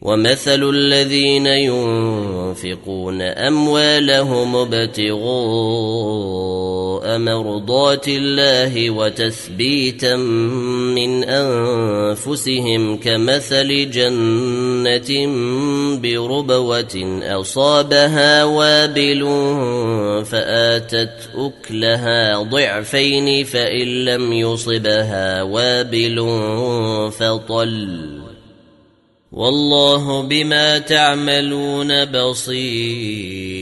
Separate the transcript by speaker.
Speaker 1: ومثل الذين ينفقون أموالهم ابتغاء مرضات الله وتثبيتا من أنفسهم كمثل جنة بربوة أصابها وابل فآتت أكلها ضعفين فإن لم يصبها وابل فطل والله بما تعملون بصير.